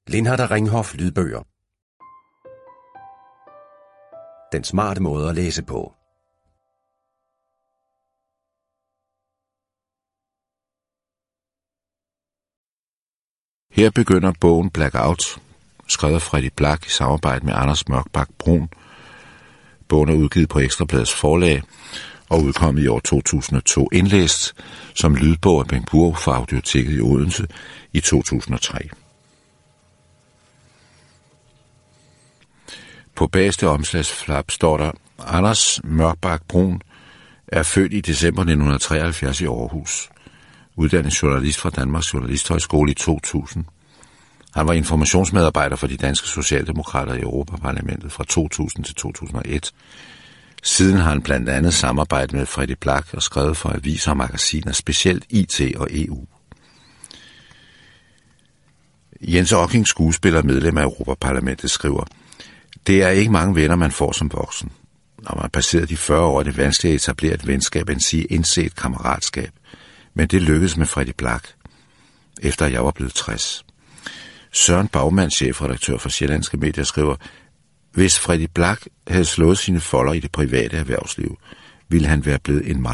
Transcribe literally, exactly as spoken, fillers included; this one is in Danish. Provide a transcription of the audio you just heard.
Lindhardt Ringhof lydbøger. Den smarte måde at læse på. Her begynder bogen Blackout, skrevet af Freddy Black i samarbejde med Anders Mørkbak Brun. Bogen er udgivet på Ekstra Bladets forlag og udkommet i år to tusind og to, indlæst som lydbog af Bengt Burg fra Audioteket i Odense i to tusind og tre. På bagerste omslagsflap står der: Anders Mørkbak Brun er født i december nitten treoghalvfjerds i Aarhus. Uddannet journalist fra Danmarks Journalisthøjskole i to tusind. Han var informationsmedarbejder for de danske socialdemokrater i Europaparlamentet fra to tusind til to tusind og et. Siden har han blandt andet samarbejdet med Freddy Black og skrevet for aviser og magasiner, specielt I T og E U. Jens Ocking, skuespiller og medlem af Europaparlamentet, skriver: Det er ikke mange venner, man får som voksen. Når man har passeret de fyrre år, er det vanskeligt at etablere et venskab, end sige indset kammeratskab. Men det lykkedes med Freddy Black, efter jeg var blevet tres. Søren Bagmann, chefredaktør for Sjællandske Medier, skriver: Hvis Freddy Black havde slået sine folder i det private erhvervsliv, ville han være blevet en meget